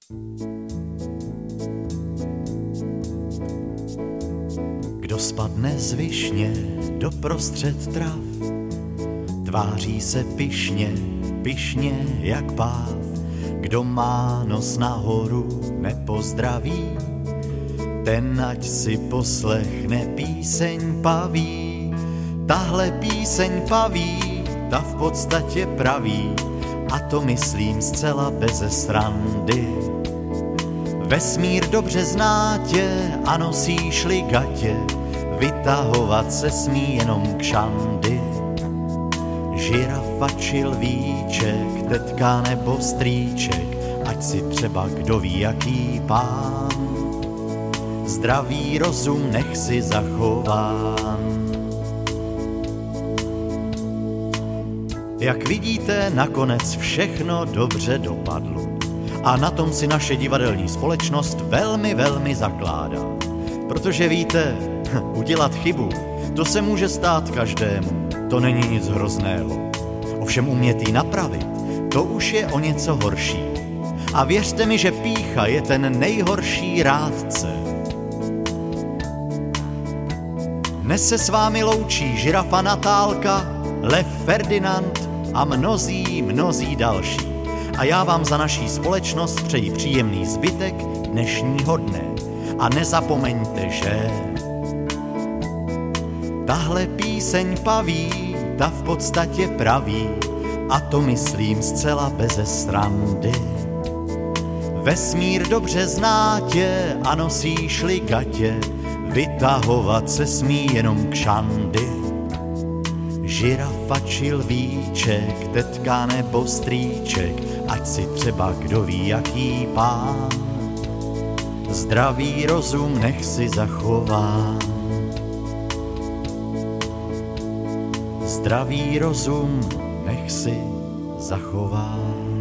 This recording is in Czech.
Kdo spadne z višně doprostřed trav, tváří se pyšně, pyšně jak páv. Kdo má nos nahoru, nepozdraví, ten ať si poslechne píseň paví. Tahle píseň paví, ta v podstatě praví, a to myslím zcela beze srandy. Vesmír dobře zná tě a nosíš-li gatě, vytahovat se smí jenom kšandy. Žirafa či lvíček, tetka nebo strýček, ať si třeba kdo ví jaký pán, zdravý rozum nech si zachován. Jak vidíte, nakonec všechno dobře dopadlo a na tom si naše divadelní společnost velmi, velmi zakládá. Protože víte, udělat chybu, to se může stát každému, to není nic hrozného. Ovšem umět ji napravit, to už je o něco horší. A věřte mi, že pýcha je ten nejhorší rádce. Dnes se s vámi loučí žirafa Natálka, lev Ferdinand a mnozí, mnozí další. A já vám za naší společnost přeji příjemný zbytek dnešního dne. A nezapomeňte, že tahle píseň paví, ta v podstatě praví, a to myslím zcela beze srandy. Vesmír dobře zná tě a nosíš-li gatě, vytahovat se smí jenom kšandy. Žirafa či lvíček, tetka nebo strýček, ať si třeba kdo ví jaký pán, zdravý rozum nech si zachová. Zdravý rozum nech si zachová.